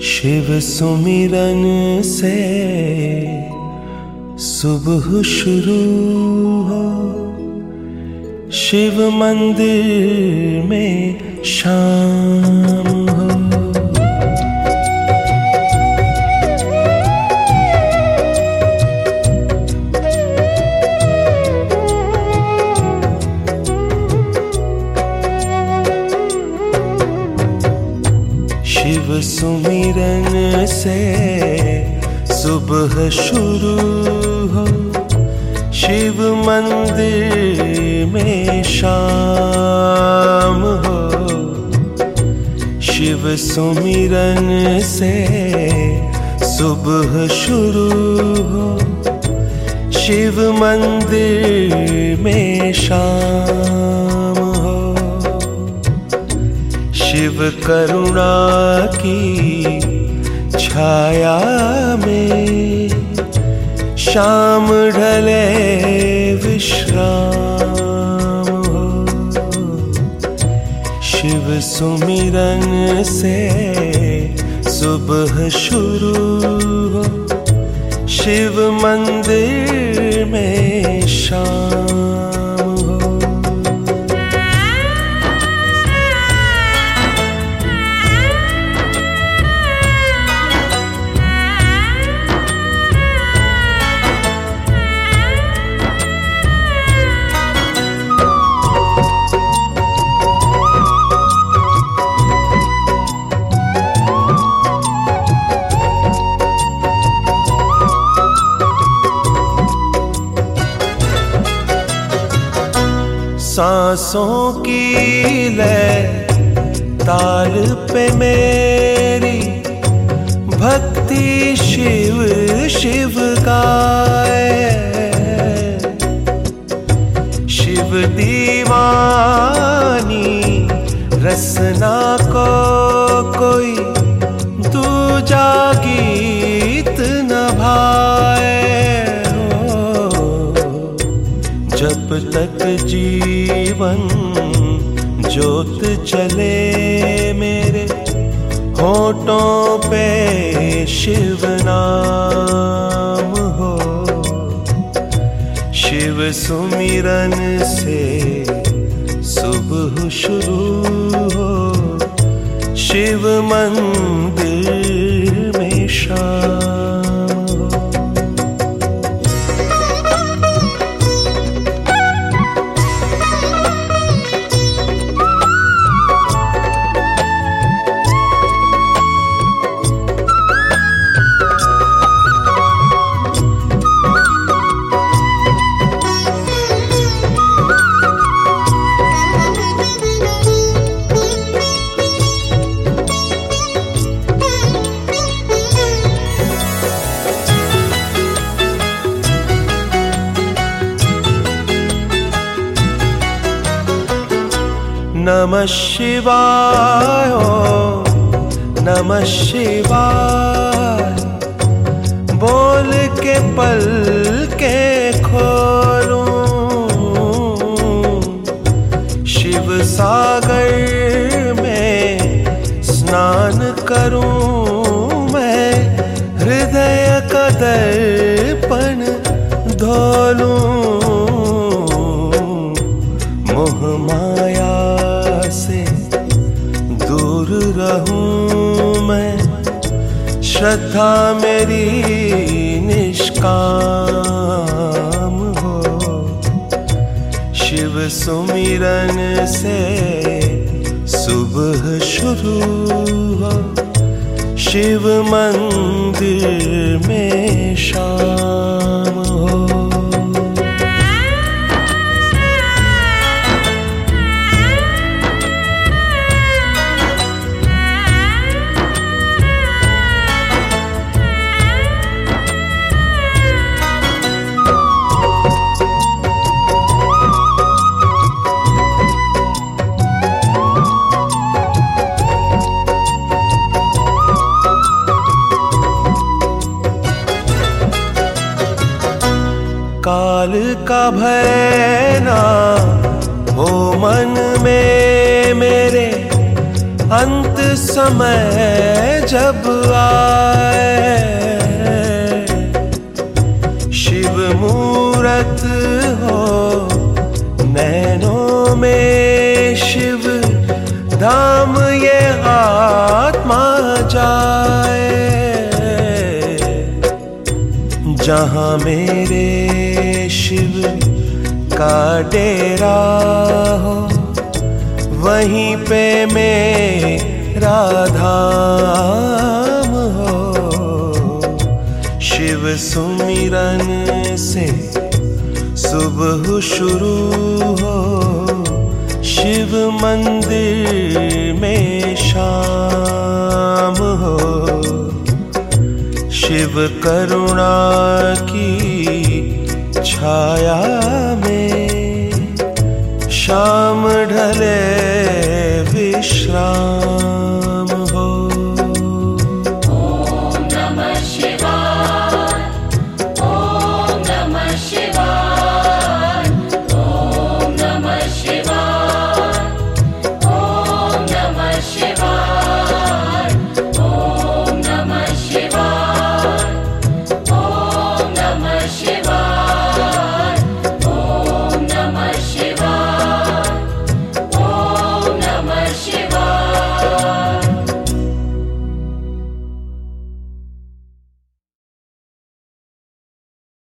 शिव सुमिरन से सुबह शुरू हो, शिव मंदिर में शाम हो। शिव सुमिरन से सुबह शुरू हो, शिव मंदिर में शाम हो। शिव सुमिरन से सुबह शुरू हो, शिव मंदिर में शाम हो। शिव करुणा की छाया में शाम ढले विश्राम हो। शिव सुमिरन से सुबह शुरू हो, शिव मंदिर में शाम हो। सांसों की लय ताल पे मेरी भक्ति शिव शिव गाए। शिव दीवानी रसना को कोई दूजा गीत न भाए। जब तक जीवन ज्योत चले मेरे होठों पे शिव नाम हो। शिव सुमिरन से सुबह शुरू हो, शिव मंदिर में शाम हो। नमः शिवाय ओम नमः शिवाय बोल के पल के खोलूं। शिव सागर में स्नान करूं मैं, हृदय का दर्पण धोलूं। मोह माया से दूर रहूं मैं, श्रद्धा मेरी निष्काम हो। शिव सुमिरन से सुबह शुरू हो, शिव मंदिर में शाम हो। काल का भय ना हो मन में मेरे, अंत समय जब आए, शिव मूरत हो नैनों में, शिव धाम ये आत्मा जाए। जहाँ मेरे शिव का डेरा हो, वहीं पे मेरा धाम हो। शिव सुमिरन से सुबह शुरू हो, शिव मंदिर में शाम हो। शिव करुणा की छाया में शाम ढले विश्राम